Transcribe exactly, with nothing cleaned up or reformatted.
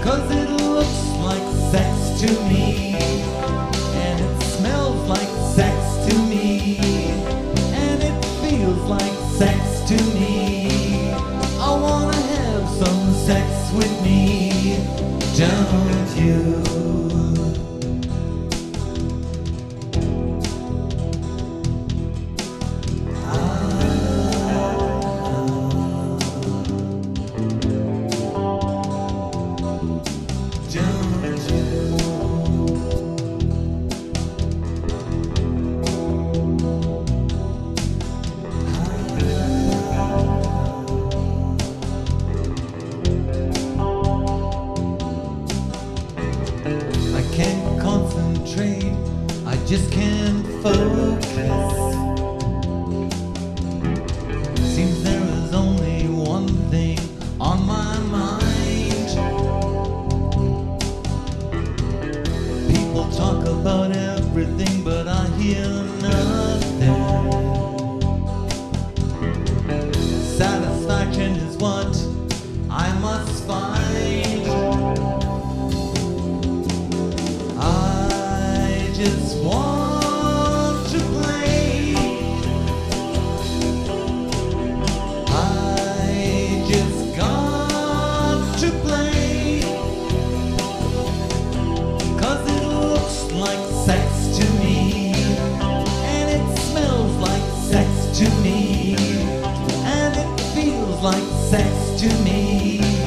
'cause it looks like sex to me, and it smells like sex to me, and it feels like sex to me. I wanna have some sex with me, don't you? I can't concentrate, I just can't focus. Seems there is only one thing on my mind. People talk about everything, but I hear nothing. Satisfaction is what I must find. I just want to play. I just got to play, 'cause it looks like sex to me, and it smells like sex to me, and it feels like sex to me.